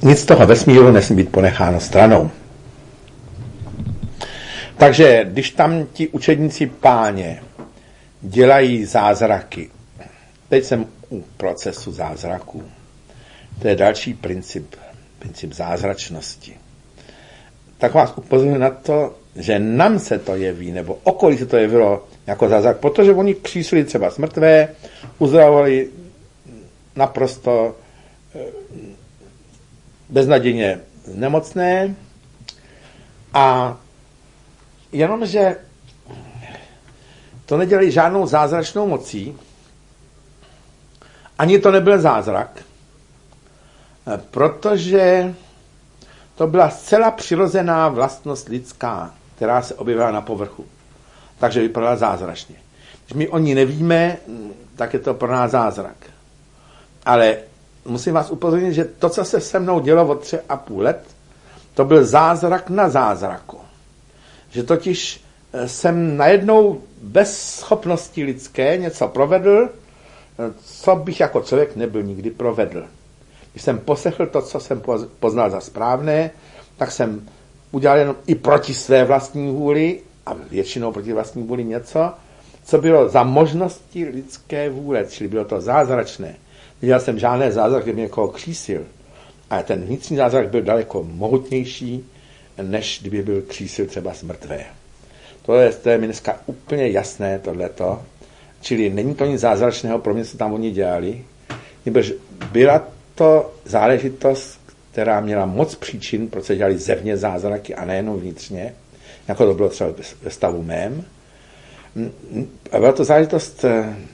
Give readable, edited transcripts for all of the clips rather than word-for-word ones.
nic z toho vesmíru nesmí být ponecháno stranou. Takže když tam ti učedníci Páně dělají zázraky, teď jsem u procesu zázraků, to je další princip zázračnosti, tak vás upozorňuji na to, že nám se to jeví, nebo okolí se to jevilo jako zázrak, protože oni křísili třeba mrtvé, uzdravovali naprosto beznadějně nemocné a jenomže to nedělali žádnou zázračnou mocí, ani to nebyl zázrak, protože to byla zcela přirozená vlastnost lidská, která se objevila na povrchu. Takže vypadala zázračně. Když my o ní nevíme, tak je to pro nás zázrak. Ale musím vás upozornit, že to, co se se mnou dělo od 3,5 let, to byl zázrak na zázraku. Že totiž jsem najednou bez schopnosti lidské něco provedl, co bych jako člověk nebyl nikdy provedl. Když jsem poslechl to, co jsem poznal za správné, tak jsem udělal jenom i proti své vlastní vůli, a většinou proti vlastní vůli něco, co bylo za možnosti lidské vůle, čili bylo to zázračné. Nedělal jsem žádné zázrak, kde mě někoho křísil, ale ten vnitřní zázrak byl daleko mohutnější, než kdyby byl křísil třeba mrtvé. To je mi dneska úplně jasné, tohleto. Čili není to nic zázračného, pro mě, co tam oni dělali. Nebož byla to záležitost, která měla moc příčin, proč se dělali zevně zázraky a nejenom vnitřně, jako to bylo třeba ve stavu mém. A byla to záležitost,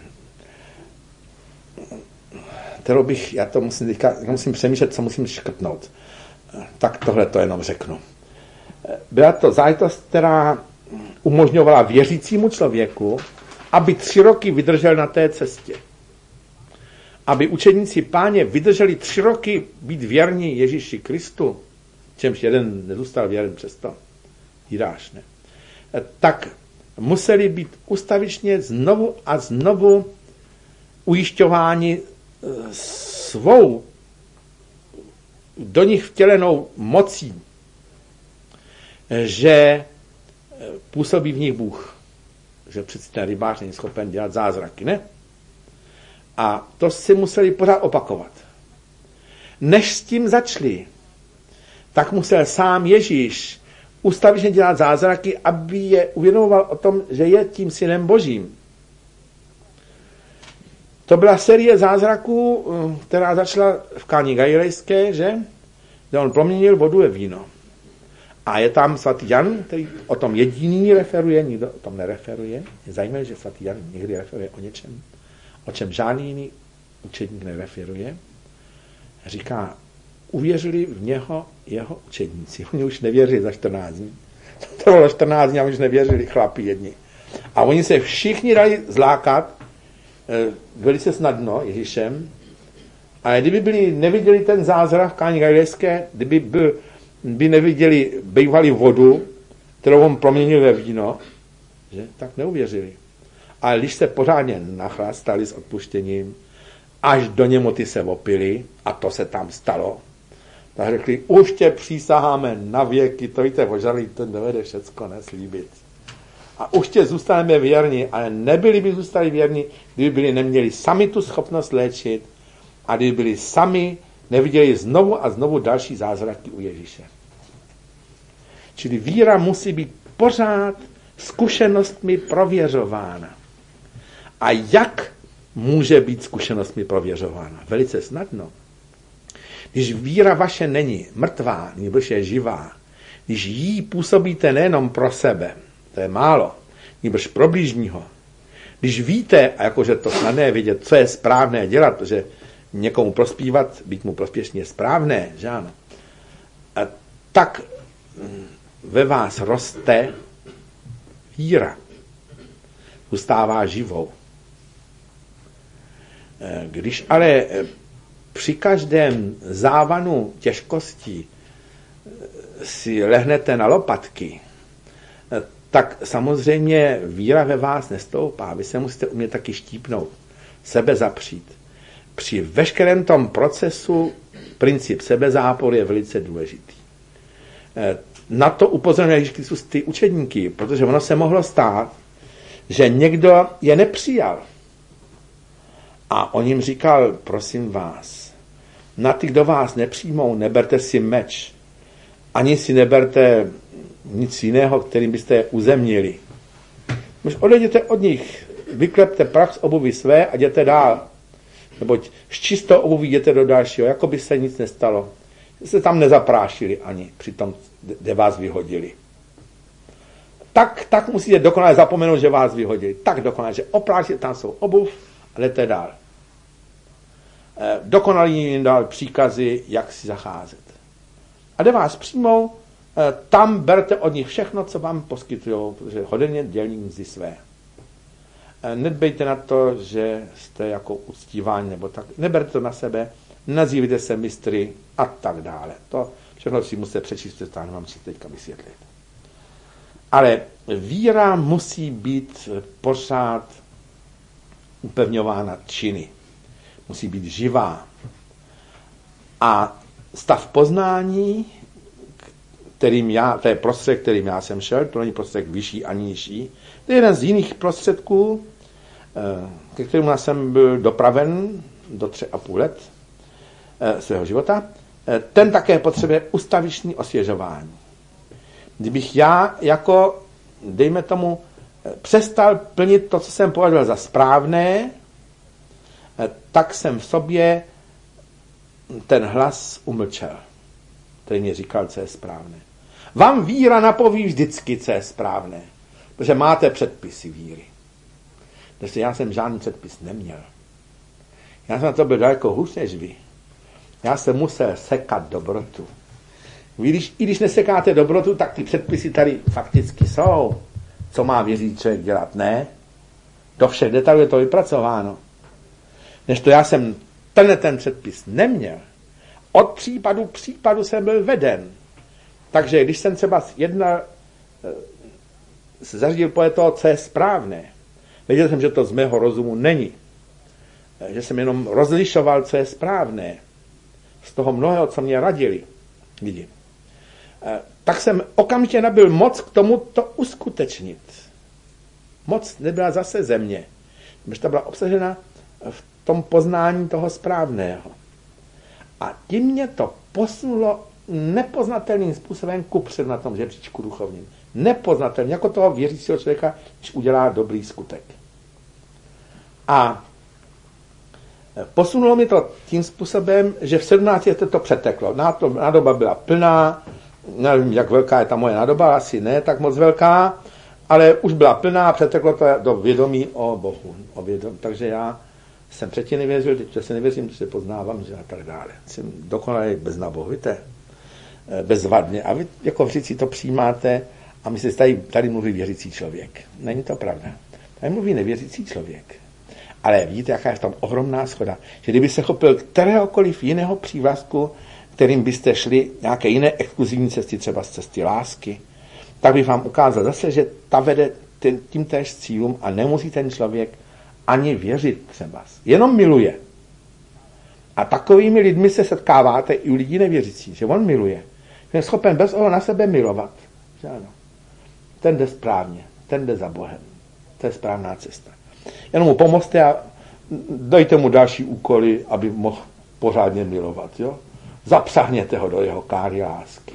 kterou bych, já musím přemýšlet, co musím škrtnout. Tak tohle to jenom řeknu. Byla to záležitost, která umožňovala věřícímu člověku, aby 3 roky vydržel na té cestě. Aby učedníci Páně vydrželi 3 roky být věrní Ježíši Kristu, čemž jeden nezůstal věrný přesto, Jidáš, ne? Tak museli být ustavičně znovu a znovu ujišťováni svou do nich vtělenou mocí, že působí v nich Bůh. Že přeci ten rybář není schopen dělat zázraky, ne? A to si museli pořád opakovat. Než s tím začali, tak musel sám Ježíš ustavičně dělat zázraky, aby je uvědomoval o tom, že je tím synem Božím. To byla série zázraků, která začala v Káni Galilejské, že? Kde on proměnil vodu ve víno. A je tam svatý Jan, který o tom jediný referuje, nikdo o tom nereferuje. Je zajímavé, že svatý Jan někdy referuje o něčem, o čem žádný jiný učedník nereferuje. Říká, uvěřili v něho jeho učedníci. Oni už nevěřili za 14 dní. To bylo 14 dní a oni už nevěřili, chlapi jedni. A oni se všichni dali zlákat velice snadno Ježíšem. Ale kdyby neviděli ten zázrak v Káni Galilejské, by neviděli bývalý vodu, kterou on proměnil ve víno, že? Tak neuvěřili. Ale když se pořádně nachlastali s odpuštěním, až do němoty se opili, a to se tam stalo, tak řekli, už tě přísaháme na věky, to víte, ožalí, to dovede všecko neslíbit. A už tě zůstaneme věrni, ale nebyli by zůstali věrni, kdyby neměli sami tu schopnost léčit a kdyby byli sami neviděli znovu a znovu další zázraky u Ježíše. Čili víra musí být pořád zkušenostmi prověřována. A jak může být zkušenostmi prověřována? Velice snadno. Když víra vaše není mrtvá, nýbrž je živá, když jí působíte nejenom pro sebe, to je málo, nýbrž pro blížního, když víte, a jakože to snadné vidět, co je správné dělat, protože někomu prospívat, být mu prospěšně správné, že ano, tak ve vás roste víra. Zůstává živou. Když ale při každém závanu těžkostí si lehnete na lopatky, tak samozřejmě víra ve vás nestoupá. Vy se musíte umět taky štípnout, sebe zapřít. Při veškerém tom procesu princip sebezápory je velice důležitý. Na to upozorňuje Ježíš Kristus ty učedníky, protože ono se mohlo stát, že někdo je nepřijal. A on jim říkal, prosím vás, na ty, kdo vás nepřijmou, neberte si meč. Ani si neberte nic jiného, kterým byste je uzemnili. Už odejděte od nich, vyklepte prach z obuvy své a jděte dál. Neboť s čistou obuví jděte do dalšího, jako by se nic nestalo. Se tam nezaprášili ani při tom, kde vás vyhodili. Tak musíte dokonale zapomenout, že vás vyhodili. Tak dokonale, že oprášíte tam svou obuv a jdete dál. Dokonalý jim dal příkazy, jak si zacházet. A kde vás přijmou, tam berte od nich všechno, co vám poskytují, protože hoden dělník mzdy své. Nedbejte na to, že jste jako uctíváni, nebo tak. Neberte to na sebe, nazývejte se mistry a tak dále. To všechno si musíte přečíst, to nemám si teďka vysvětlit. Ale víra musí být pořád upevňována činy. Musí být živá. A stav poznání, to je prostředek, kterým já jsem šel, to není prostředek vyšší ani nižší, to je jeden z jiných prostředků, ke kterému já jsem byl dopraven do 3,5 let svého života. Ten také potřebuje ustaviční osvěžování. Kdybych já jako, dejme tomu, přestal plnit to, co jsem považoval za správné, tak jsem v sobě ten hlas umlčel, který mě říkal, co je správné. Vám víra napoví vždycky, co je správné, protože máte předpisy víry. Takže já jsem žádný předpis neměl. Já jsem na to byl daleko hůř než vy. Já jsem musel sekat dobrotu. I když nesekáte dobrotu, tak ty předpisy tady fakticky jsou. Co má věřící člověk dělat? Ne. Do všech detailů je to vypracováno. Než to já jsem ten předpis neměl. Od případu k případu jsem byl veden. Takže když jsem třeba se zařídil podle toho, co je správné, věděl jsem, že to z mého rozumu není. Že jsem jenom rozlišoval, co je správné. Z toho mnohého, co mě radili lidi. Tak jsem okamžitě nabyl moc k tomu to uskutečnit. Moc nebyla zase ze mě. Protože ta byla obsažena v tom poznání toho správného. A tím mě to posunulo nepoznatelným způsobem kupředu na tom žebříčku duchovním. Nepoznatelný, jako toho věřícího člověka, když udělá dobrý skutek. A posunulo mi to tím způsobem, že v 17 letech to přeteklo. Nádoba byla plná, nevím, jak velká je ta moje nádoba, asi ne tak moc velká, ale už byla plná a přeteklo to do vědomí o Bohu. Takže já jsem předtím nevěřil, teď se nevěřím, že se poznávám, že a tak dále. Jsem dokonale bez nabohu, víte, bezvadně. A vy jako věřící to přijímáte a myslíte, tady mluví věřící člověk. Není to pravda. Tady mluví nevěřící člověk. Ale vidíte, jaká je v tom ohromná schoda, že kdyby se chopil kteréhokoliv jiného přívlastku, kterým byste šli nějaké jiné exkluzivní cesty, třeba z cesty lásky, tak bych vám ukázal zase, že ta vede tím též cílům a nemusí ten člověk ani věřit třeba. Jenom miluje. A takovými lidmi se setkáváte i u lidí nevěřících, že on miluje. Že je schopen bez ohledu na sebe milovat. Že ano. Ten jde správně, ten jde za Bohem. To je správná cesta. Jenom mu pomozte a dejte mu další úkoly, aby mohl pořádně milovat. Jo? Zapřahněte ho do jeho káry lásky.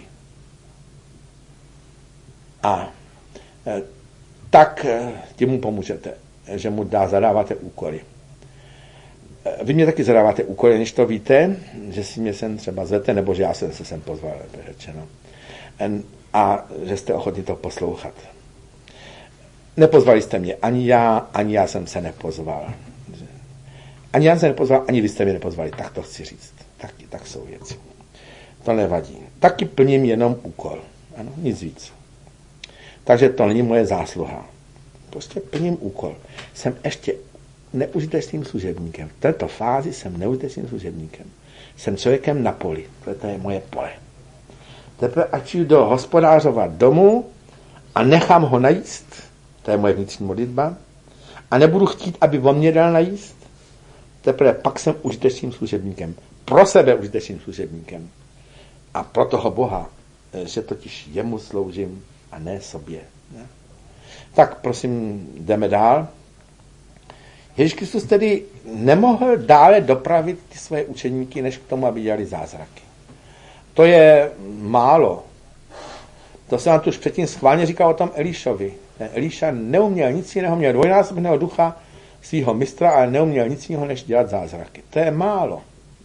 A tak tím mu pomůžete, že mu zadáváte úkoly. Vy mě taky zadáváte úkoly, než to víte, že si mě sem třeba zvete, nebo že já se sem pozval, lépe řečeno. A že jste ochotni to poslouchat. Nepozvali jste mě, ani já jsem se nepozval. Ani já jsem se nepozval, ani vy jste mě nepozvali, tak to chci říct. Tak jsou věci. To nevadí. Taky plním jenom úkol. Ano, nic víc. Takže to není moje zásluha. Prostě plním úkol. Jsem ještě neužitečným služebníkem. V této fázi jsem neužitečným služebníkem. Jsem člověkem na poli. To je moje pole. Teprve ať jdu do hospodářova domu a nechám ho najíst, to je moje vnitřní modlitba, a nebudu chtít, aby on mě dal najíst, teprve pak jsem užitečným služebníkem. Pro sebe užitečným služebníkem. A pro toho Boha, že totiž jemu sloužím a ne sobě. Ne? Tak prosím, jdeme dál. Ježíš Kristus tedy nemohl dále dopravit ty své učeníky, než k tomu, aby dělali zázraky. To je málo. To jsem vám tu už předtím schválně říkal o tom Elišovi. Eliša neuměl nic jiného, měl dvojnásobného ducha svého mistra, ale neuměl nic jiného, než dělat zázraky. To je málo.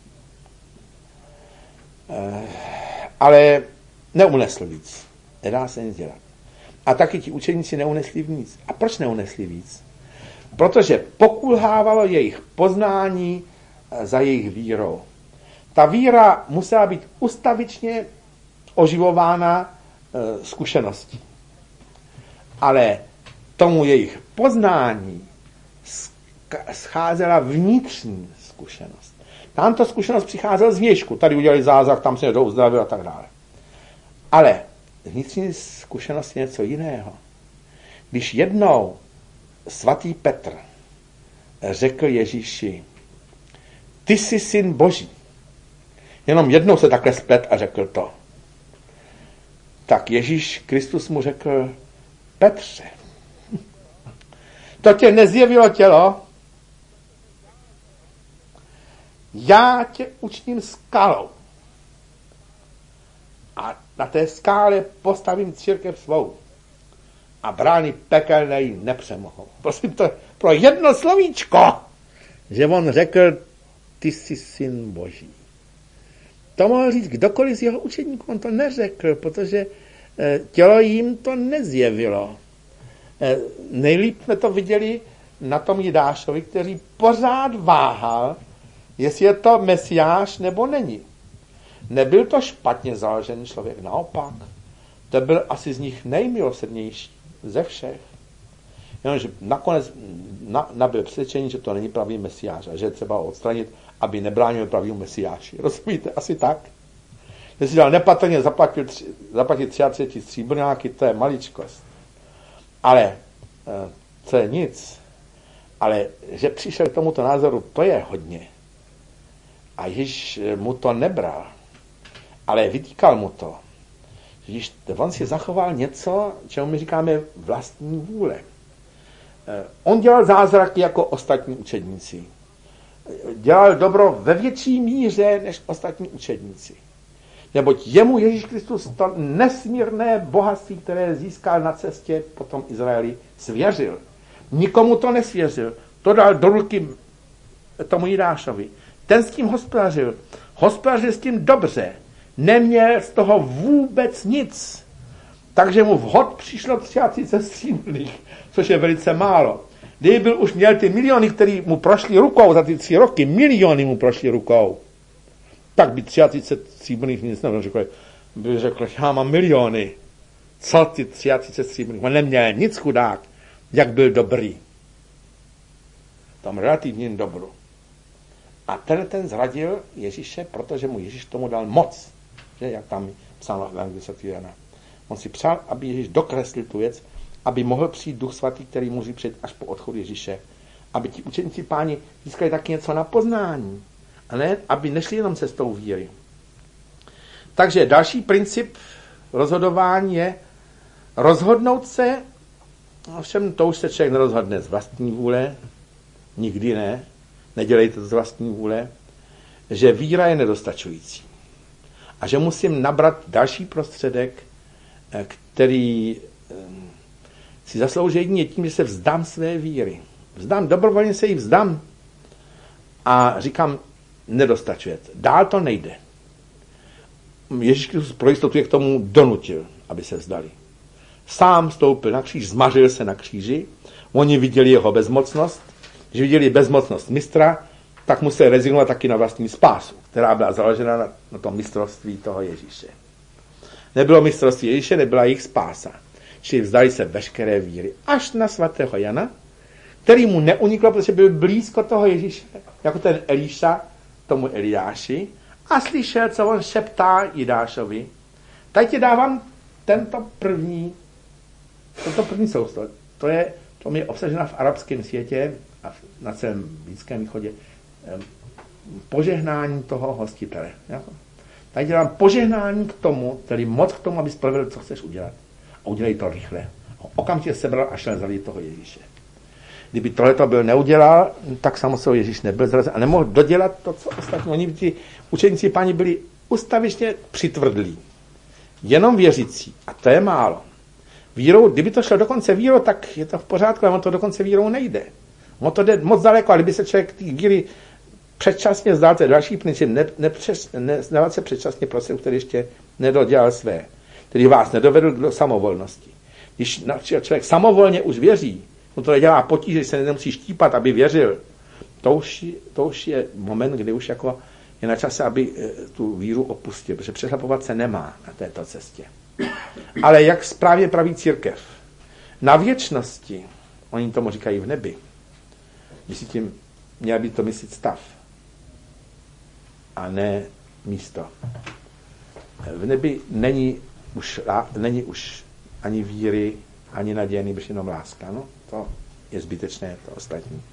Ale neunesl víc. Nedá se nic dělat. A taky ti učeníci neunesli víc. A proč neunesli víc? Protože pokulhávalo jejich poznání za jejich vírou. Ta víra musela být ustavičně oživována zkušeností. Ale tomu jejich poznání scházela vnitřní zkušenost. Tam ta zkušenost přicházela z věšku. Tady udělali zázrak, tam se někdo uzdravil a tak dále. Ale vnitřní zkušenost je něco jiného. Když jednou svatý Petr řekl Ježíši, ty jsi syn Boží. Jenom jednou se takhle splet a řekl to. Tak Ježíš Kristus mu řekl, Petře, to tě nezjevilo tělo, já tě učiním skalou. A na té skále postavím církev svou. A brány pekelné ji nepřemohou. Prosím, to pro jedno slovíčko, že on řekl, ty jsi syn Boží. To mohl říct kdokoliv z jeho učeníků, on to neřekl, protože tělo jim to nezjevilo. Nejlíp jsme to viděli na tom Jidášovi, který pořád váhal, jestli je to Mesiáš nebo není. Nebyl to špatně založený člověk, naopak. To byl asi z nich nejmilosrdnější ze všech. Jenomže nakonec nabyl přesvědčení, že to není pravý Mesiáš a že je třeba odstranit, aby nebránil pravýmu Mesiáši. Rozumíte? Asi tak. Jestli dal nepatrně zaplatit 33 stříbrňáky, to je maličkost. Ale to je nic. Ale že přišel k tomuto názoru, to je hodně. A Ježíš mu to nebral. Ale vytýkal mu to. Ježíš, on si zachoval něco, čemu my říkáme vlastní vůle. On dělal zázraky jako ostatní učedníci. Dělal dobro ve větší míře než ostatní učedníci. Neboť jemu Ježíš Kristus to nesmírné bohatství, které získal na cestě po tom Izraeli, svěřil. Nikomu to nesvěřil. To dal do ruky tomu Jidášovi. Ten s tím hospodařil. Hospodařil s tím dobře. Neměl z toho vůbec nic. Takže mu vhod přišlo 33 stříbrných, což je velice málo. Kdyby byl už měl ty miliony, které mu prošly rukou za ty 3 roky, miliony mu prošly rukou, tak by 33 stříbrných nic nebyl. By řekl, já mám miliony. Co ty 33 stříbrných? On neměl nic, chudák, jak byl dobrý. Tam relativním dobru. A ten zradil Ježíše, protože mu Ježíš tomu dal moc. Že? Jak tam psáno v Evangeliu svatého Jana. On si přál, aby Ježíš dokreslil tu věc, aby mohl přijít Duch svatý, který může přijít až po odchodu Ježíše. Aby ti učeníci páni získali taky něco na poznání. A ne, aby nešli jenom cestou víry. Takže další princip rozhodování je rozhodnout se, ovšem to už se člověk nerozhodne z vlastní vůle, nikdy ne, nedělejte to z vlastní vůle, že víra je nedostačující. A že musím nabrat další prostředek, který si zaslouží jedině tím, že se vzdám své víry. Dobrovolně se jí vzdám a říkám, nedostačuje. Dál to nejde. Ježíš Kristus pro jistotu je k tomu donutil, aby se vzdali. Sám stoupil na kříž, zmařil se na kříži, oni viděli jeho bezmocnost, když viděli bezmocnost mistra, tak museli rezignovat taky na vlastní spásu, která byla založena na tom mistrovství toho Ježíše. Nebylo mistrovství Ježíše, nebyla jejich spása. Čili vzdali se veškeré víry. Až na svatého Jana, který mu neuniklo, protože byl blízko toho Ježíše, jako ten Eliša tomu Eliáši, a slyšel, co on šeptá Jidášovi. Tady ti dávám tento první sousto. To je obsaženo v arabském světě a na celém Blízkém východě. požehnání toho hostitele. Tady dělám požehnání k tomu, tedy moc k tomu, aby spravil, co chceš udělat. A udělej to rychle. Okamžitě sebral a šel zavít toho Ježíše. Kdyby tohleto byl neudělal, tak samozřejmě Ježíš nebyl zrazen a nemohl dodělat to, co ostatní. Oni, ti učeníci Páni, byli ustavičně přitvrdlí. Jenom věřící. A to je málo. Vírou, kdyby to šlo dokonce vírou, tak je to v pořádku, ale on to dokonce vírou nejde. On to jde moc daleko, ale kdyby se člověk té víry předčasně vzdal, to je další princip, nezdávat se předčasně prostředku, který ještě nedodělal své, který vás nedovedl do samovolnosti. Když člověk samovolně už věří, on to nedělá potíže, že se nemusí štípat, aby věřil, to už je moment, kdy už jako je na čase, aby tu víru opustil, protože přešlapovat se nemá na této cestě. Ale jak správně praví církev, na věčnosti, oni tomu říkají v nebi, myslí tím, měl by to myslit stav, a ne místo. V nebi není už ani víry, ani naděje, nýbrž jenom láska. No, to je zbytečné, to ostatní.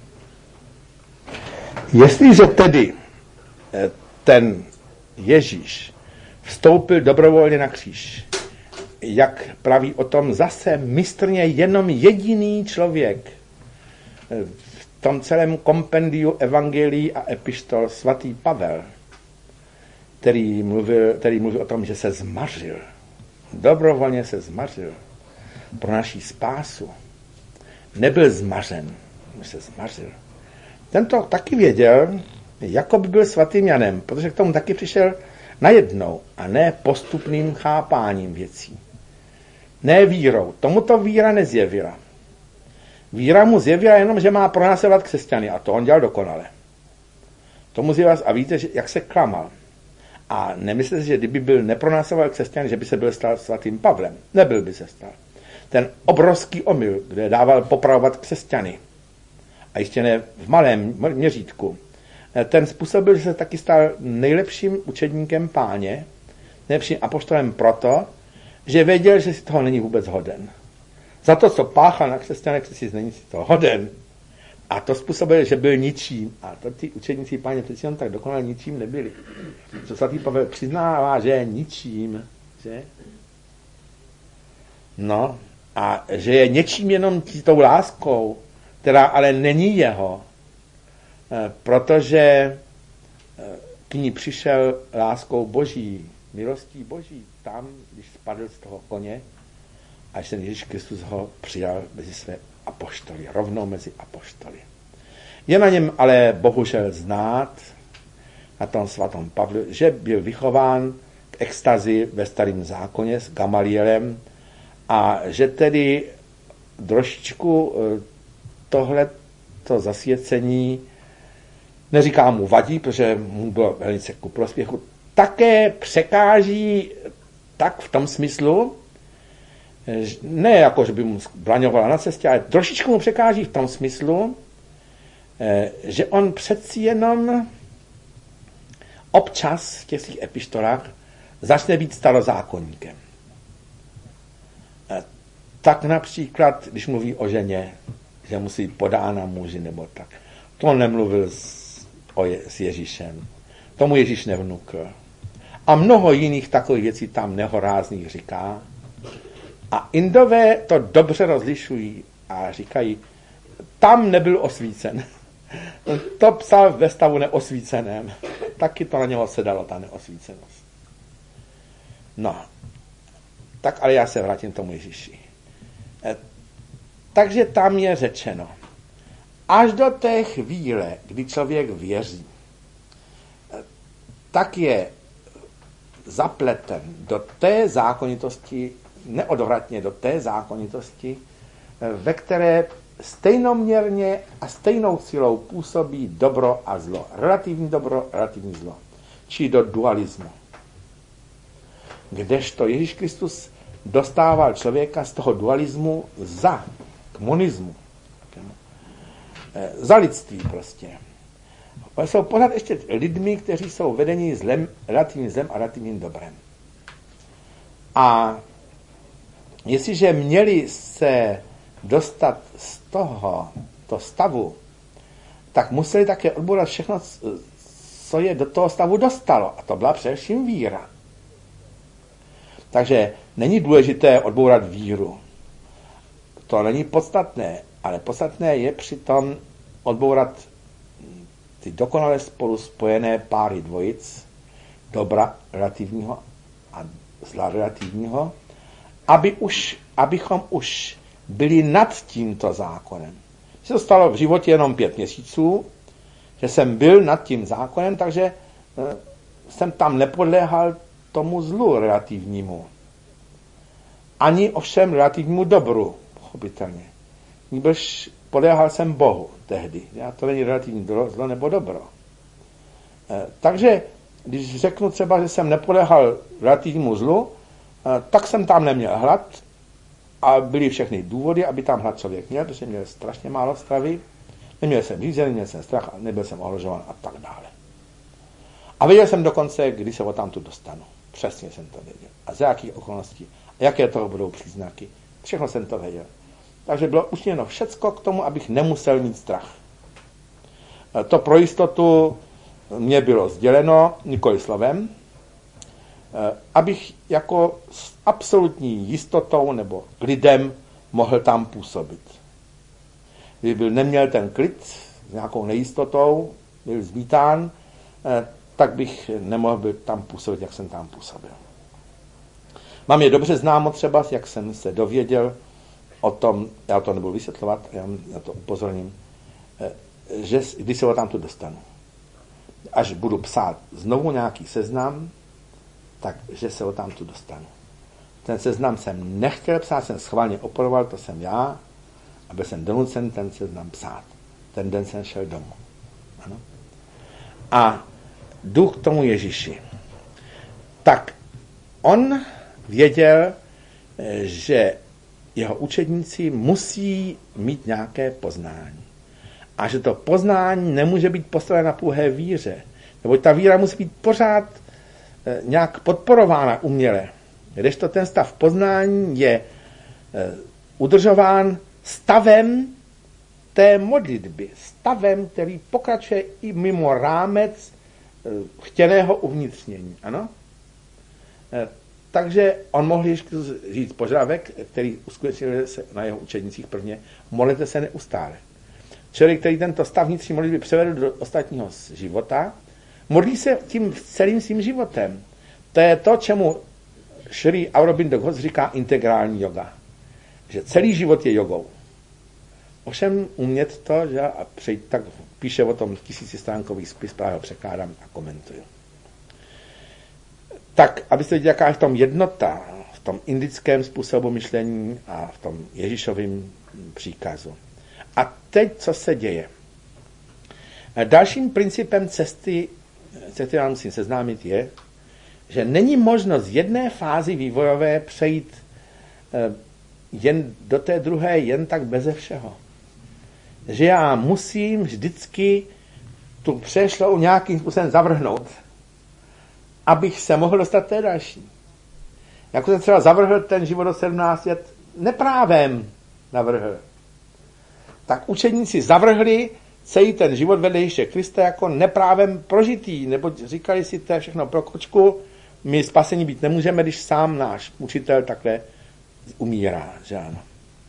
Jestliže tedy ten Ježíš vstoupil dobrovolně na kříž, jak praví o tom zase mistrně jenom jediný člověk v tom celém kompendiu evangelií a epištol svatý Pavel, který mluvil o tom, že se zmařil, dobrovolně se zmařil pro naši spásu. Nebyl zmařen, se zmařil. Ten to taky věděl, jako by byl svatým Janem, protože k tomu taky přišel najednou a ne postupným chápáním věcí. Ne vírou. Tomuto víra nezjevila. Víra mu zjevila jenom, že má pronásledovat křesťany a to on dělal dokonale. Tomu zjevila a víte, jak se klamal. A nemyslete, že kdyby byl nepronásledoval křesťany, že by se byl stal svatým Pavlem. Nebyl by se stal. Ten obrovský omyl, kde dával popravovat křesťany, a ještě ne v malém měřítku, ten způsobil, že se taky stal nejlepším učedníkem Páně, nejlepším apoštolem proto, že věděl, že si toho není vůbec hoden. Za to, co páchal na křesťanech, si není si toho hoden. A to způsobil, že byl ničím. A to ty učedníci Páně přeci tak dokonale ničím nebyli. Co svatý Pavel přiznává, že je ničím. Že? No, a že je něčím jenom tou láskou, která ale není jeho, protože k ní přišel láskou Boží, milostí Boží, tam, když spadl z toho koně, až ten Ježíš Kristus ho přijal mezi své apoštoly, rovnou mezi apoštoly. Je na něm ale bohužel znát, na tom svatom Pavlu, že byl vychován k extazi ve Starém zákoně s Gamalielem a že tedy trošičku tohleto zasvěcení, neříkám mu vadí, protože mu bylo velice ku prospěchu, také překáží tak v tom smyslu, ne jako, že by mu braňovala na cestě, ale trošičku mu překáží v tom smyslu, že on přeci jenom občas v těch svých epištolách začne být starozákonníkem. Tak například, když mluví o ženě, že musí být podána muži nebo tak. To on nemluvil s Ježíšem. Tomu Ježíš nevnukl. A mnoho jiných takových věcí tam nehorázných říká. A Indové to dobře rozlišují a říkají, tam nebyl osvícen. To psal ve stavu neosvíceném. Taky to na něho sedalo, ta neosvícenost. No, tak ale já se vrátím k tomu Ježíši. Takže tam je řečeno, až do té chvíle, kdy člověk věří, tak je zapleten do té zákonitosti, neodvratně do té zákonitosti, ve které stejnoměrně a stejnou silou působí dobro a zlo. Relativní dobro, relativní zlo. Či do dualismu. Kdežto Ježíš Kristus dostával člověka z toho dualismu k monismu. Za lidství prostě. Jsou pořád ještě lidmi, kteří jsou vedeni zlem, relativním zlem a relativním dobrem. A jestliže měli se dostat z tohoto stavu, tak museli také odbourat všechno, co je do toho stavu dostalo. A to byla především víra. Takže není důležité odbourat víru. To není podstatné, ale podstatné je přitom odbourat ty dokonale spolu spojené páry dvojic, dobra relativního a zla relativního, abychom už byli nad tímto zákonem. Se to stalo v životě jenom 5 měsíců, že jsem byl nad tím zákonem, takže jsem tam nepodléhal tomu zlu relativnímu. Ani ovšem relativnímu dobru, pochopitelně. Nýbrž podléhal jsem Bohu tehdy. To není relativní zlo nebo dobro. Takže, když řeknu třeba, že jsem nepodléhal relativnímu zlu, tak jsem tam neměl hlad a byly všechny důvody, aby tam hlad člověk měl, protože měl strašně málo stravy, neměl jsem řízený, neměl jsem strach, nebyl jsem ohrožován a tak dále. A věděl jsem dokonce, kdy se odtamtud dostanu. Přesně jsem to věděl. A za jakých okolností. A jaké toho budou příznaky. Všechno jsem to věděl. Takže bylo učiněno všecko k tomu, abych nemusel mít strach. To pro jistotu mě bylo sděleno nikoli slovem, abych jako s absolutní jistotou nebo klidem mohl tam působit. Kdyby neměl ten klid s nějakou nejistotou, byl zmítán, tak bych nemohl být tam působit, jak jsem tam působil. Mám je dobře známo třeba, jak jsem se dověděl o tom, já to nebudu vysvětlovat, já na to upozorním, že když se ho tam tu dostanu, až budu psát znovu nějaký seznam, takže se ho tam tu dostanu. Ten seznam jsem nechtěl psát, jsem schválně oporoval, to jsem já, a byl jsem donucen ten seznam psát. Ten den jsem šel domů. Ano? A jdu k tomu Ježíši. Tak on věděl, že jeho učedníci musí mít nějaké poznání. A že to poznání nemůže být postaveno na pouhé víře. Nebo ta víra musí být pořád nějak podporována uměle. Kdežto ten stav poznání je udržován stavem té modlitby. Stavem, který pokračuje i mimo rámec chtěného uvnitřnění. Ano? Takže on mohl ještě říct požadavek, který uskutečnil se na jeho učednicích prvně, modlete se neustále. Člověk, který tento stav vnitřní modlitby převedl do ostatního života, modlí se tím celým svým životem. To je to, čemu Sri Aurobindo Ghosh říká integrální yoga. Že celý život je jogou. Ovšem umět to, že a tak píše o tom 1000stránkový spis, právě ho překládám a komentuju. Tak, abyste viděli, jaká je v tom jednota, v tom indickém způsobu myšlení a v tom Ježíšovém příkazu. A teď, co se děje? Dalším principem cesty, se kterým musím seznámit, je, že není možno z jedné fázy vývojové přejít jen do té druhé jen tak beze všeho. Že já musím vždycky tu přešlou nějakým způsobem zavrhnout, abych se mohl dostat té další. Jako jsem třeba zavrhl ten život do 17 let, neprávem navrhl. Tak učeníci zavrhli celý ten život vedle Ježíše Krista jako neprávem prožitý, nebo říkali si, to je všechno pro kočku, my spasení být nemůžeme, když sám náš učitel takhle umírá, že ano.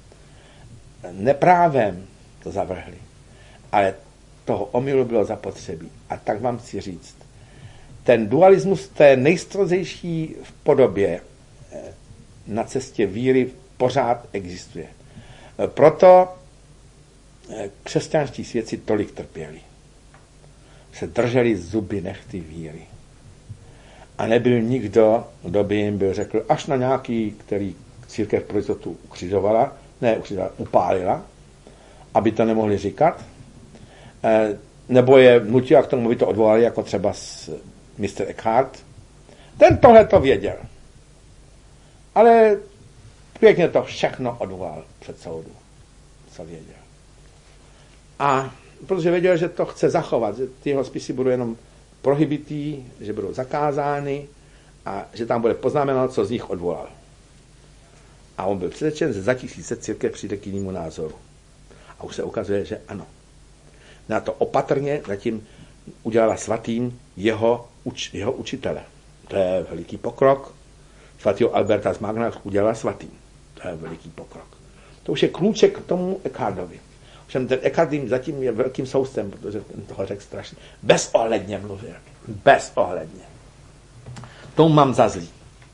Neprávem to zavrhli, ale toho omylu bylo zapotřebí. A tak vám chci říct, ten dualismus té nejstrozejší v podobě na cestě víry pořád existuje. Proto křesťanští svědci tolik trpěli. Se drželi zuby nehty víry. A nebyl nikdo, kdo by jim byl řekl, až na nějaký, který církev pro jistotu upálila, aby to nemohli říkat, nebo je nutila k tomu, aby to odvolali, jako třeba Mr. Eckhart. Ten tohle to věděl. Ale pěkně to všechno odvolal před soudu, co věděl. A protože věděl, že to chce zachovat, že ty jeho spisy budou jenom prohibitý, že budou zakázány a že tam bude poznamenáno, co z nich odvolal. A on byl přesvědčen, že za 1000 let církev přijde k jinému názoru. A už se ukazuje, že ano. Na to opatrně zatím udělala svatým jeho učitele. To je veliký pokrok. Svatého Alberta z Magna udělala svatým. To je veliký pokrok. To už je klíček k tomu Eckhartovi. Všem ten Eckhart zatím je velkým soustem, protože ten toho řekl strašně. Bezohledně mluvil. Bezohledně. Tomu mám za zlý.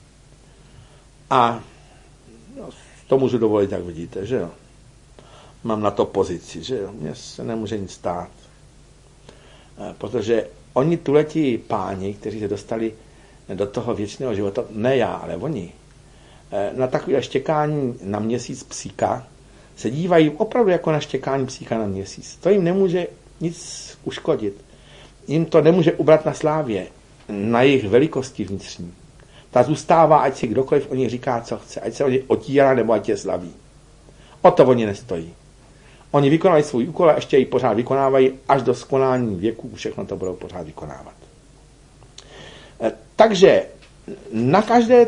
A no, to můžu dovolit, jak vidíte, že jo. Mám na to pozici, že jo. Mně se nemůže nic stát. Protože oni tuletí páni, kteří se dostali do toho věčného života, ne já, ale oni, na takové štěkání na měsíc psíka se dívají opravdu jako na štěkání psíka na měsíc. To jim nemůže nic uškodit. Jim to nemůže ubrat na slávě, na jejich velikosti vnitřní. Ta zůstává, ať si kdokoliv o nich říká, co chce, ať se o ně otírá, nebo ať je slaví. O to oni nestojí. Oni vykonají svůj úkol a ještě ji pořád vykonávají, až do skonání věku všechno to budou pořád vykonávat. Takže na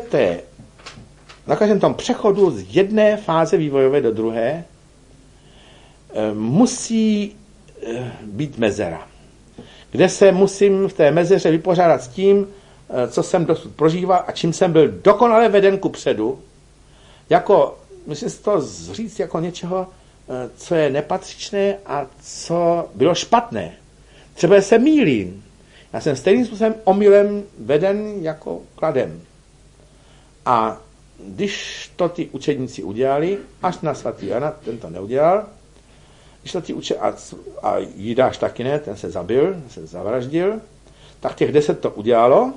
každém tom přechodu z jedné fáze vývojové do druhé musí být mezera, kde se musím v té mezeře vypořádat s tím, co jsem dosud prožíval a čím jsem byl dokonale veden kupředu, jako, musím si to říct jako něčeho, co je nepatřičné a co bylo špatné. Třeba se mýlím. Já jsem stejným způsobem omylem veden jako kladem. A když to ty učedníci udělali, až na svatý Jana, ten to neudělal, když to ty a Jidáš taky ne, ten se zabil, ten se zavraždil, tak těch 10 to udělalo,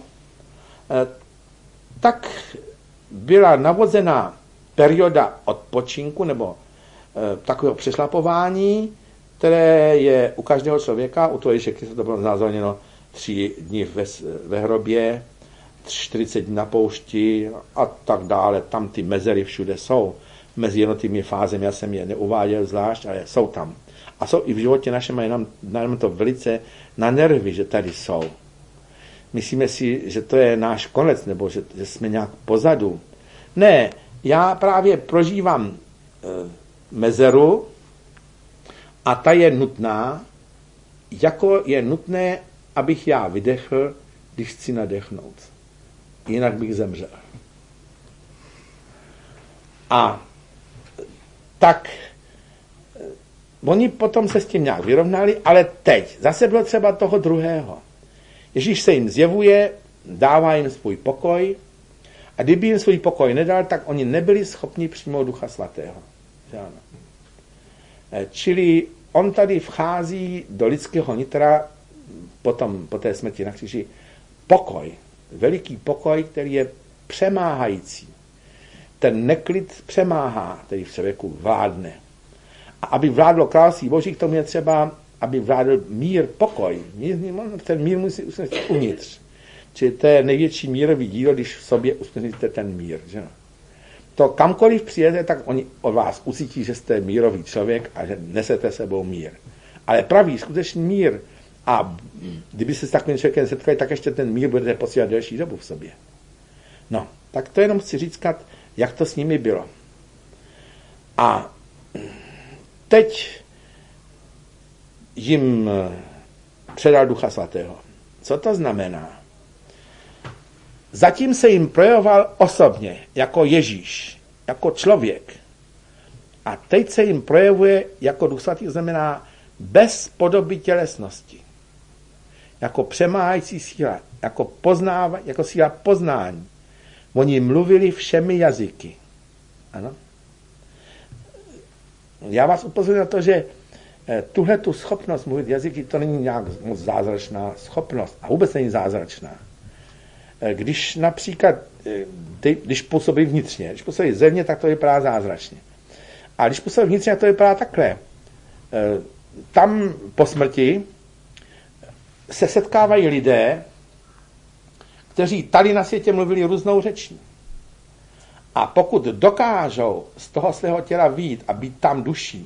tak byla navozená perioda odpočinku nebo takového přešlapování, které je u každého člověka, u toho Ježíše Krista to bylo znázorněno 3 dny ve hrobě, 40 dní na poušti a tak dále. Tam ty mezery všude jsou. Mezi jednotlivými fázemi, já jsem je neuváděl zvlášť, ale jsou tam. A jsou i v životě našem, a nám to velice na nervy, že tady jsou. Myslíme si, že to je náš konec, nebo že jsme nějak pozadu. Ne, já právě prožívám mezeru a ta je nutná, jako je nutné, abych já vydechl, když chci nadechnout. Jinak bych zemřel. A tak oni potom se s tím nějak vyrovnali, ale teď zase bylo třeba toho druhého. Ježíš se jim zjevuje, dává jim svůj pokoj a kdyby jim svůj pokoj nedal, tak oni nebyli schopni přijmout Ducha Svatého. Čili on tady vchází do lidského nitra po té smrti na kříži pokoj, veliký pokoj, který je přemáhající. Ten neklid přemáhá, který v člověku vládne. A aby vládlo království Boží, k tomu je třeba, aby vládl mír, pokoj. Ten mír musí usměřit uvnitř. Čili to je největší mírový dílo, když v sobě usměříte ten mír. Že? To kamkoliv přijete, tak oni od vás ucítí, že jste mírový člověk a že nesete sebou mír. Ale pravý, skutečný mír, a kdyby se s takovým člověkem setkali, tak ještě ten mír budete posílat delší dobu v sobě. No, tak to jenom chci říct, jak to s nimi bylo. A teď jim předal Ducha Svatého. Co to znamená? Zatím se jim projevoval osobně, jako Ježíš, jako člověk. A teď se jim projevuje jako Duch Svatý, znamená bez podoby tělesnosti. Jako přemáhající síla, jako síla poznání. Oni mluvili všemi jazyky. Ano? Já vás upozorňuji na to, že tuhle tu schopnost mluvit jazyky, to není nějak moc zázračná schopnost. A vůbec není zázračná. Když například, když působí vnitřně, když působí zevně, tak to vypadá zázračně. A když působí vnitřně, tak to vypadá takhle. Tam po smrti se setkávají lidé, kteří tady na světě mluvili různou řečí. A pokud dokážou z toho svého těla vyjít a být tam duší,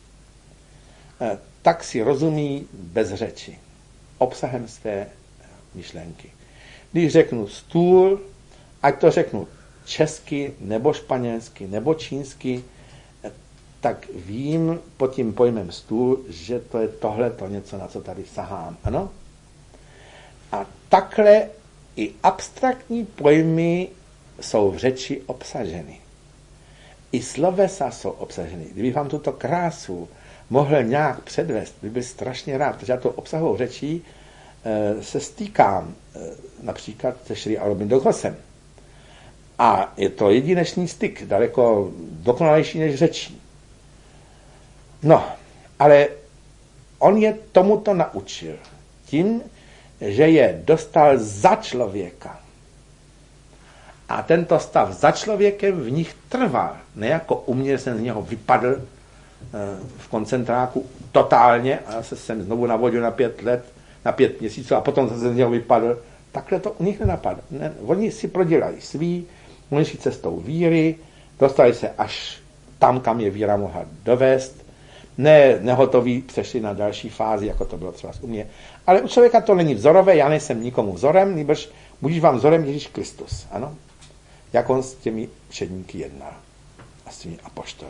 tak si rozumí bez řeči, obsahem své myšlenky. Když řeknu stůl, ať to řeknu česky, nebo španělsky, nebo čínsky, tak vím pod tím pojmem stůl, že to je tohleto něco, na co tady sahám. Ano? A takhle i abstraktní pojmy jsou v řeči obsaženy. I slovesa jsou obsaženy. Kdybych vám tuto krásu mohl nějak předvést, bych byl strašně rád, protože já to obsahovou řečí se stýkám například se Šri Aurobindou Ghosem. A je to jedinečný styk, daleko dokonalejší než řečí. No, ale on je tomuto naučil tím, že je dostal za člověka. A tento stav za člověkem v nich trval. Ne jako u mě jsem z něho vypadl v koncentráku totálně a zase jsem znovu navodil na 5 let, na 5 měsíců a potom zase z něho vypadl. Takhle to u nich nenapadlo. Ne, oni si prodělali svý, oni šli cestou víry, dostali se až tam, kam je víra mohla dovést. Ne nehotoví přešli na další fázi, jako to bylo třeba u mě. Ale u člověka to není vzorové, já nejsem nikomu vzorem, nýbrž budíš vám vzorem Ježíš Kristus. Ano? Jak on s těmi učedníky jednal a s těmi apoštoly.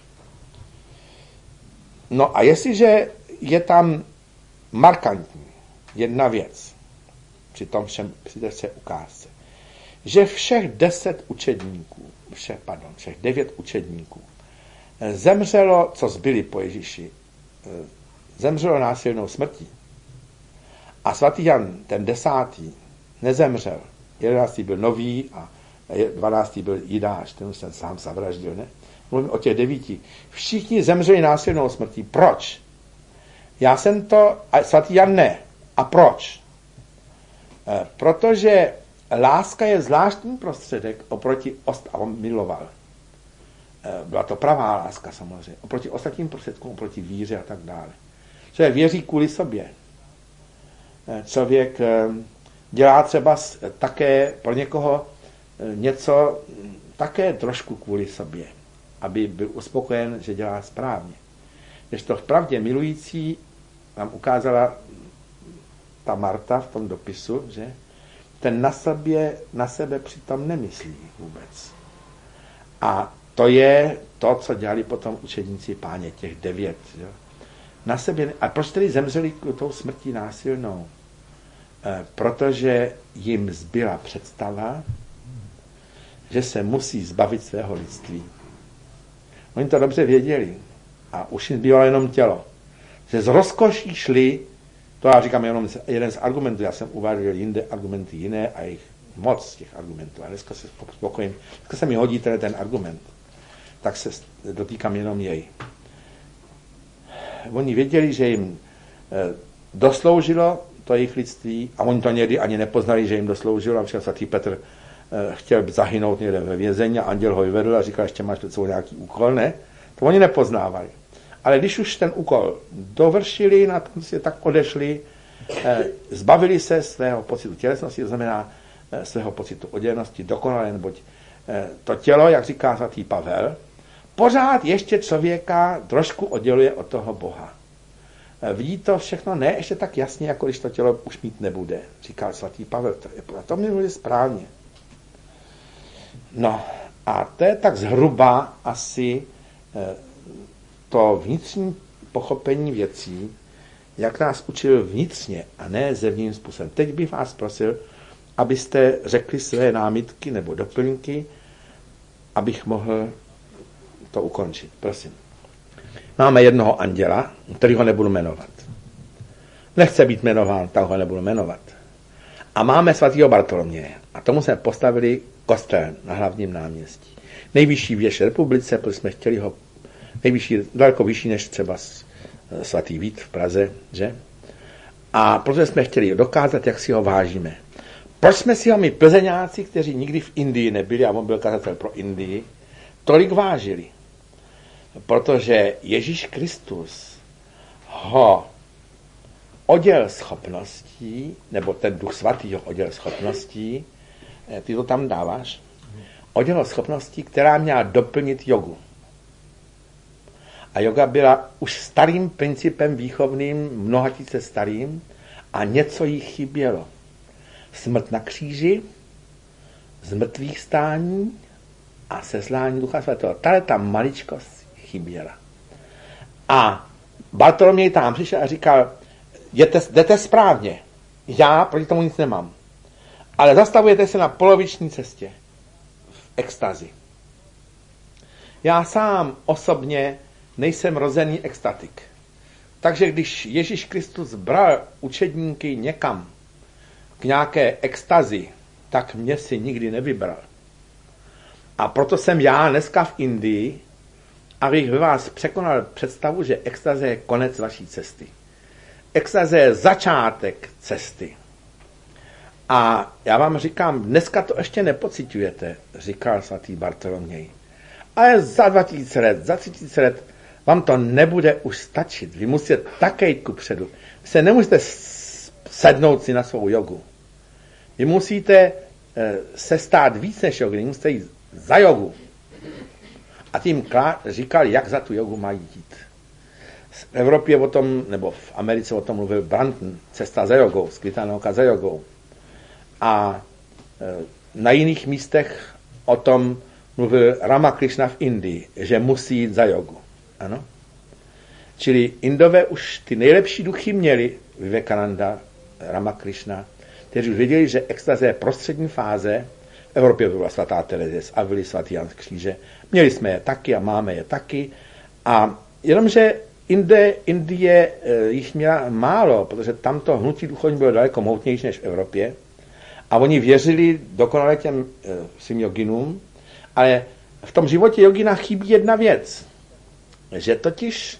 No a jestliže je tam markantní jedna věc při té ukázce, že všech 9 učedníků zemřelo, co zbyli po Ježíši, zemřelo násilnou smrtí. A svatý Jan, ten 10. nezemřel. 11. byl Nový a 12. byl Jidáš, ten jsem sám zavraždil, ne? Mluvím o těch 9. Všichni zemřeli násilnou smrtí. Proč? Já jsem to, a svatý Jan ne. A proč? Protože láska je zvláštní prostředek oproti a on miloval. Byla to pravá láska samozřejmě. Oproti ostatním prostředkům, oproti víře a tak dále. Člověk věří kvůli sobě. Člověk dělá třeba také pro někoho něco také trošku kvůli sobě, aby byl uspokojen, že dělá správně. Když to vpravdě milující nám ukázala ta Marta v tom dopisu, že ten na sebe přitom nemyslí vůbec. A to je to, co dělali potom učedníci Páně, těch 9. Jo. Na sebe, a proč tedy zemřeli tou smrtí násilnou? Protože jim zbyla představa, že se musí zbavit svého lidství. Oni to dobře věděli a už jim zbývalo jenom tělo. Že z rozkoší šli, to já říkám jenom jeden z argumentů, já jsem uváděl jinde argumenty jiné a jich moc těch argumentů. A dneska se spokojím, dneska se mi hodí ten argument. Tak se dotýkám jenom jej. Oni věděli, že jim dosloužilo to jejich lidství a oni to někdy ani nepoznali, že jim dosloužilo. Například svatý Petr chtěl zahynout někde ve vězení a anděl ho vyvedl a říkal, ještě máš před sebou nějaký úkol, ne? To oni nepoznávali. Ale když už ten úkol dovršili, na tom si tak odešli, zbavili se svého pocitu tělesnosti, to znamená svého pocitu oděnosti, dokonale, neboť to tělo, jak říká svatý Pavel, pořád ještě člověka trošku odděluje od toho Boha. Vidí to všechno ne ještě tak jasně, jako když to tělo už mít nebude, říká svatý Pavel. To mi mluví správně. No a to je tak zhruba asi to vnitřní pochopení věcí, jak nás učil vnitřně a ne zevním způsobem. Teď bych vás prosil, abyste řekli své námitky nebo doplňky, abych mohl to ukončit. Prosím. Máme jednoho anděla, který ho nebudu jmenovat. Nechce být jmenován, tak ho nebudu jmenovat. A máme svatýho Bartoloměje. A tomu jsme postavili kostel na hlavním náměstí. Nejvyšší v České republice, protože jsme chtěli ho nejvyšší, daleko vyšší než třeba svatý Vít v Praze, že? A protože jsme chtěli dokázat, jak si ho vážíme. Proč jsme si ho my plzeňáci, kteří nikdy v Indii nebyli, a on byl kazatel pro Indii, tolik vážili? Protože Ježíš Kristus ho oděl schopností, nebo ten Duch Svatý ho oděl schopností, ty to tam dáváš, oděl schopností, která měla doplnit jogu. A joga byla už starým principem výchovným, mnohatíce starým, a něco jí chybělo. Smrt na kříži, zmrtvých stání a seslání Ducha Svatého. Tady ta maličkost chyběla. A Bartoloměj tam přišel a říkal, jdete správně, já proti tomu nic nemám, ale zastavujete se na poloviční cestě v extazi. Já sám osobně nejsem rozený extatik. Takže když Ježíš Kristus bral učedníky někam k nějaké extazi, tak mě si nikdy nevybral. A proto jsem já dneska v Indii, abych ve vás překonal představu, že extaze je konec vaší cesty. Extaze je začátek cesty. A já vám říkám, dneska to ještě nepociťujete, říkal svatý Bartoloměj. Ale za 2000 let, za 3000 let vám to nebude už stačit. Vy musíte také jít kupředu. Vy se nemusíte sednout si na svou jogu. Vy musíte se stát víc než jogy, musíte jít za jogu. A tím říkal, jak za tu jogu mají jít. V Evropě o tom, nebo v Americe o tom mluvil Brandon, cesta za jogou, skrytá nauka za jogou. A na jiných místech o tom mluvil Ramakrishna v Indii, že musí jít za jogu. Ano? Čili Indové už ty nejlepší duchy měli, Vivekananda, Ramakrishna, kteří už věděli, že extaze je prostřední fáze. V Evropě byla svatá Terezie z Avily, svatý Jan z Kříže. Měli jsme je taky a máme je taky. A jenomže Indie jich měla málo, protože tamto hnutí duchovní bylo daleko mohutnější než v Evropě. A oni věřili dokonale těm svým joginům, ale v tom životě jogina chybí jedna věc, že totiž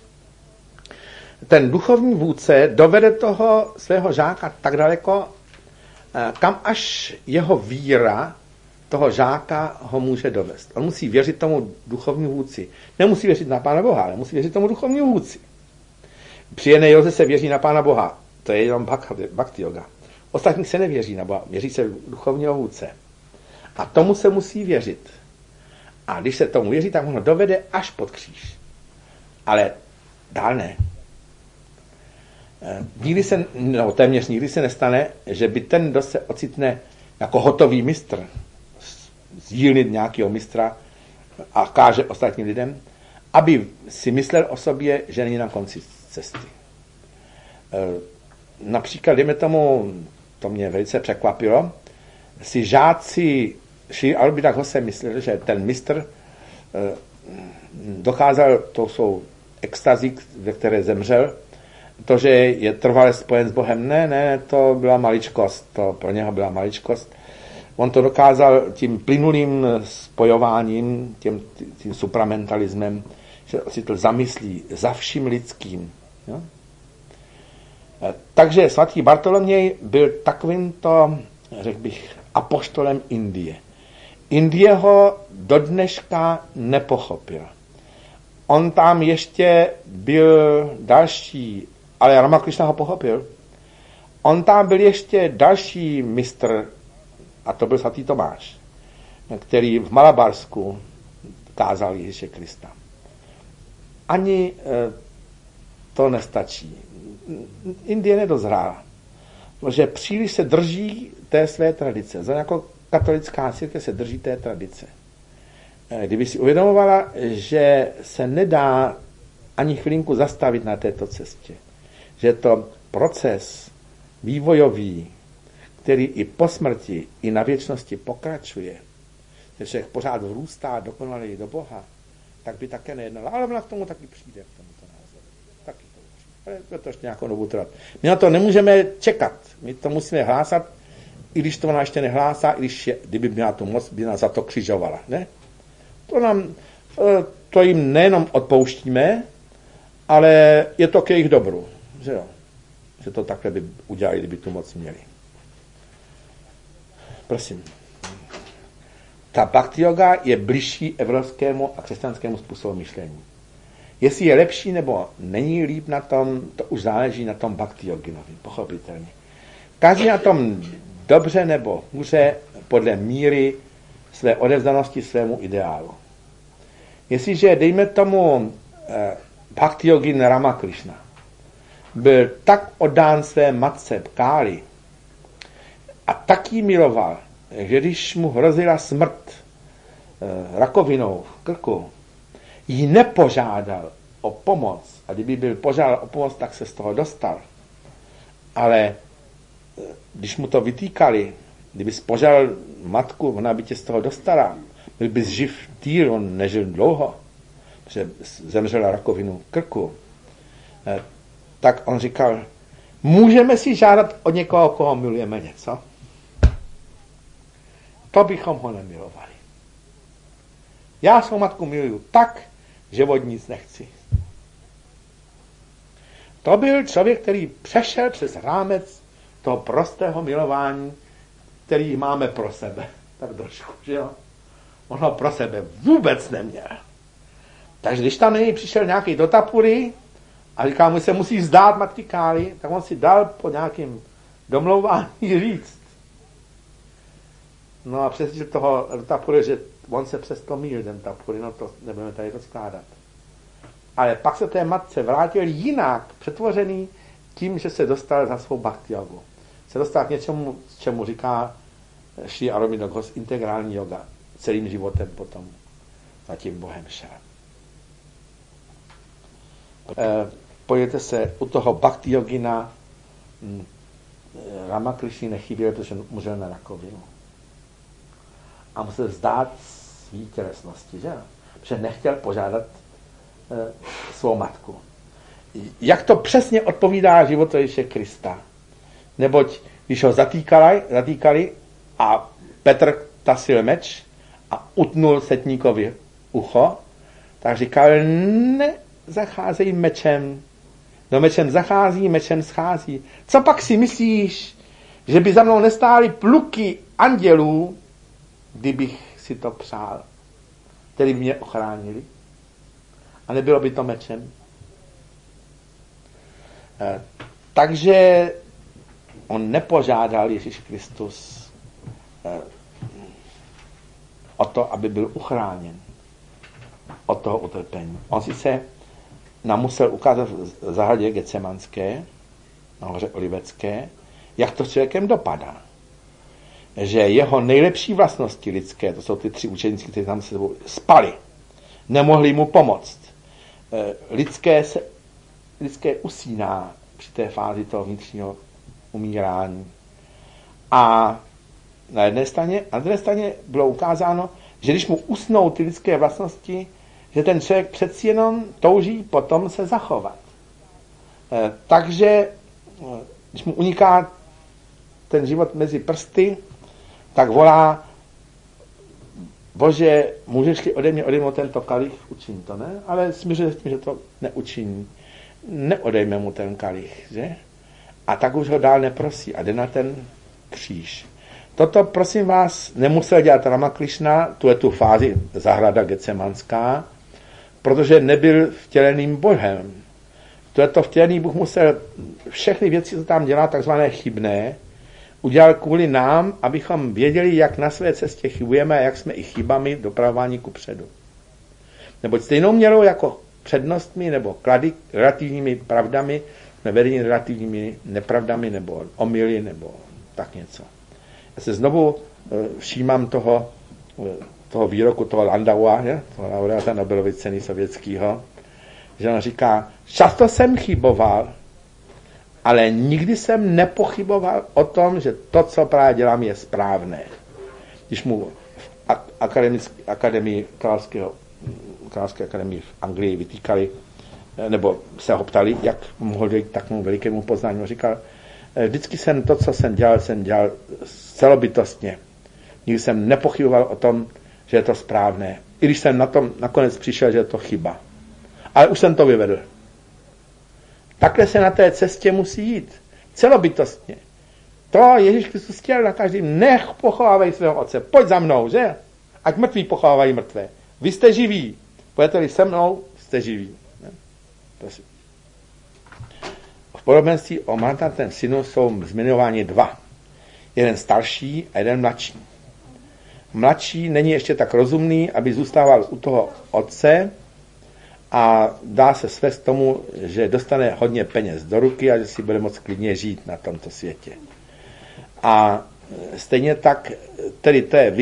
ten duchovní vůdce dovede toho svého žáka tak daleko, kam až jeho víra toho žáka ho může dovést. On musí věřit tomu duchovnímu vůdci. Nemusí věřit na Pána Boha, ale musí věřit tomu duchovnímu vůdci. Při jedné joze se věří na Pána Boha. To je jenom bhakti yoga. Ostatní se nevěří na Boha, věří se duchovního vůdce. A tomu se musí věřit. A když se tomu věří, tak on ho dovede až pod kříž. Ale dál ne. Téměř nikdy se nestane, že by ten, kdo se ocitne jako hotový mistr z dílny nějakého mistra a káže ostatním lidem, aby si myslel o sobě, že není na konci cesty. Například, dejme tomu, to mě velice překvapilo, si žáci Šri Aurobindo Ghose mysleli, že ten mistr docházel, to jsou extazí, ve které zemřel, to, že je trvale spojen s Bohem. Ne, to byla maličkost, to pro něho byla maličkost. On to dokázal tím plynulým spojováním, tím supramentalismem, že si to zamyslí za vším lidským. Jo? Takže svatý Bartoloměj byl takovýmto, řekl bych, apoštolem Indie. Indie ho do dneška nepochopil. On tam ještě byl další, ale Ramakrishna ho pochopil. On tam byl ještě další mistr, a to byl svatý Tomáš, který v Malabarsku kázal Ježíše Krista. Ani to nestačí. Indie nedozrála, protože příliš se drží té své tradice. Za jako katolická církev se drží té tradice. Kdyby si uvědomovala, že se nedá ani chvilinku zastavit na této cestě, že je to proces vývojový, který i po smrti, i na věčnosti pokračuje, že člověk pořád vrůstá dokonaleji do Boha, tak by také nejednala. Ale ona k tomu taky přijde, k tomuto názoru. Taky to přijde. Ale to ještě nějakou dobu trvat. My na to nemůžeme čekat. My to musíme hlásat, i když to ona ještě nehlásá, i když kdyby měla tu moc, by nás za to křižovala. Ne? To jim nejenom odpouštíme, ale je to k jejich dobru. Že jo? Že to takhle by udělali, kdyby tu moc měli. Prosím. Ta bhakti yoga je bližší evropskému a křesťanskému způsobu myšlení. Jestli je lepší nebo není líp na tom, to už záleží na tom bhakti yoginovi, pochopitelně. Každý na tom dobře nebo hůře podle míry své odevzdanosti svému ideálu. Jestliže, dejme tomu, bhakti yogin Ramakrishna byl tak oddán své matce Káli a tak jí miloval, že když mu hrozila smrt rakovinou v krku, jí nepožádal, o pomoc a kdyby byl požádal o pomoc, tak se z toho dostal. Ale když mu to vytýkali, kdyby požádal matku, ona by tě z toho dostala, byl bys živ díl, on nežil dlouho, protože zemřel na rakovinu krku, tak on říkal, můžeme si žádat od někoho, koho milujeme něco? To bychom ho nemilovali. Já svou matku miluju tak, že od nic nechci. To byl člověk, který přešel přes rámec toho prostého milování, který máme pro sebe. Tak trošku, že jo? On ho pro sebe vůbec neměl. Takže když tam něj přišel nějaký do Tapury a říkal mu, se musí vzdát matky Kály, tak on si dal po nějakým domlouvání říct. No a přesvědčil toho do Tapury, že on se přesto mýl, ten Tapury, no to nebudeme tady rozkládat. Ale pak se té matce vrátil jinak, přetvořený tím, že se dostal za svou bhakti jogu. Se dostal k něčemu, čemu říká Šri Aurobindo Ghosh integrální yoga. Celým životem potom za tím Bohem šel. Pojďte se u toho bhakti yogina Ramakrishna nechyběl, protože umřel na rakovinu. A musel vzdát svý tělesnosti, že? Protože nechtěl požádat svou matku. Jak to přesně odpovídá životu Ježíše Krista? Neboť když ho zatýkali a Petr tasil meč a utnul setníkovi ucho, tak říkal, nezacházejí mečem. No mečem zachází, mečem schází. Co pak si myslíš, že by za mnou nestály pluky andělů, kdybych si to přál, který mě ochránili? A nebylo by to mečem. Takže on nepožádal Ježíš Kristus o to, aby byl uchráněn od toho utrpení. On sice nám musel ukázat v zahradě Getsemanské, na hoře Olivecké, jak to s člověkem dopadá. Že jeho nejlepší vlastnosti lidské, to jsou ty 3 učeníci, kteří tam se sebou spali, nemohli mu pomoct. Lidské usíná při té fázi toho vnitřního umírání. A na jedné straně, a na druhé straně bylo ukázáno, že když mu usnou ty lidské vlastnosti, že ten člověk přeci jenom touží potom se zachovat. Takže, když mu uniká ten život mezi prsty, tak volá, Bože, můžeš-li ode mě odejmout tento kalich, učiň to, ne? Ale smířuje s tím, že to neučiní. Neodejme mu ten kalich, že? A tak už ho dál neprosí a jde na ten kříž. Toto, prosím vás, nemusel dělat Ramakrishna, tu fázi zahrada Getsemanská, protože nebyl vtěleným Bohem. To vtělený Bůh musel všechny věci, co tam dělá, takzvané chybné, udělal kvůli nám, abychom věděli, jak na své cestě chybujeme a jak jsme i chybami dopravování kupředu. Neboť stejnou měrou jako přednostmi nebo klady relativními pravdami jsme vedeni relativními nepravdami nebo omyly nebo tak něco. Já se znovu všímám toho výroku toho Landaua, toho laureáta Nobelovy ceny sovětského, že on říká, často jsem chyboval, ale nikdy jsem nepochyboval o tom, že to, co právě dělám, je správné. Když mu v Královské akademii v Anglii vytýkali, nebo se ho ptali, jak mohl dojít k takovému velikému poznání. On říkal, vždycky jsem to, co jsem dělal celobytostně. Nikdy jsem nepochyboval o tom, že je to správné. I když jsem na tom nakonec přišel, že je to chyba. Ale už jsem to vyvedl. Takhle se na té cestě musí jít. Celobytostně. To Ježíš Kristus chtěl na každým. Nech pochovávej svého otce. Pojď za mnou, že? Ať mrtví pochovávají mrtvé. Vy jste živí. Pojďte-li se mnou, jste živí. Prosím. V podobenství o marnotratném synu jsou zmiňováni 2. Jeden starší a jeden mladší. Mladší není ještě tak rozumný, aby zůstával u toho otce a dá se svést tomu, že dostane hodně peněz do ruky a že si bude moct klidně žít na tomto světě. A stejně tak, tedy to je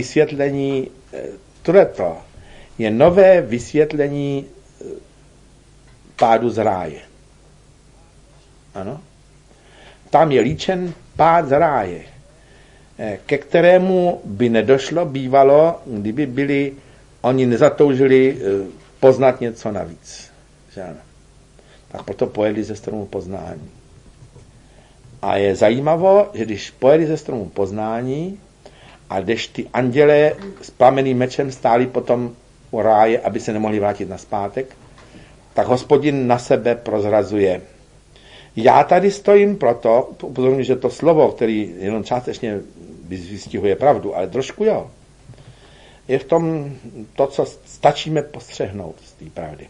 vysvětlení, tohleto je nové vysvětlení pádu z ráje. Ano? Tam je líčen pád z ráje, ke kterému by nedošlo, bývalo, kdyby oni nezatoužili poznat něco navíc. Že ano? Tak proto pojeli ze stromu poznání. A je zajímavé, že když pojeli ze stromu poznání a když ty anděle s plameným mečem stáli potom u ráje, aby se nemohli vrátit nazpátek, tak Hospodin na sebe prozrazuje. Já tady stojím proto, upozorňuji, že to slovo, který jenom částečně vystihuje pravdu, ale trošku jo, je v tom to, co stačíme postřehnout z té pravdy.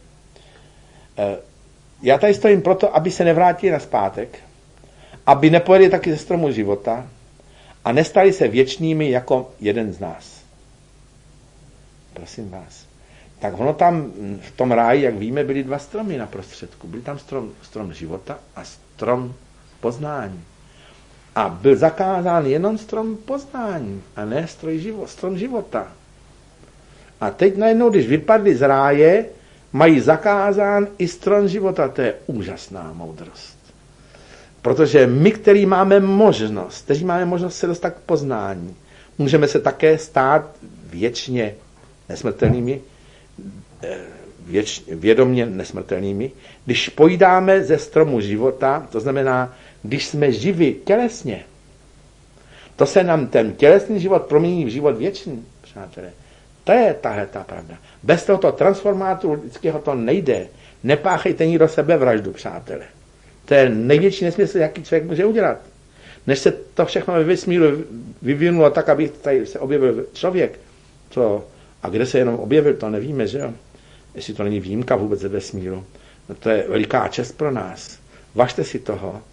Já tady stojím proto, aby se nevrátili nazpátek, aby nepojeli taky ze stromu života a nestali se věčnými jako jeden z nás. Prosím vás. Tak ono tam v tom ráji, jak víme, byly dva stromy na prostředku. Byl tam strom života a strom poznání. A byl zakázán jenom strom poznání a ne strom života. A teď najednou, když vypadli z ráje, mají zakázán i strom života. To je úžasná moudrost. Protože my, kteří máme možnost se dostat k poznání, můžeme se také stát věčně nesmrtelnými, vědomě nesmrtelnými, když pojídáme ze stromu života, to znamená, když jsme živi tělesně, to se nám ten tělesný život promění v život věčný, přátelé. To je ta pravda. Bez tohoto transformátoru lidského to nejde. Nepáchejte nikdo sebevraždu, přátelé. To je největší nesmysl, jaký člověk může udělat. Než se to všechno ve vesmíru vyvinulo tak, aby tady se objevil člověk, a kde se jenom objevil, to nevíme, že jo? Jestli to není výjimka vůbec ze vesmíru. No to je veliká čest pro nás. Važte si toho.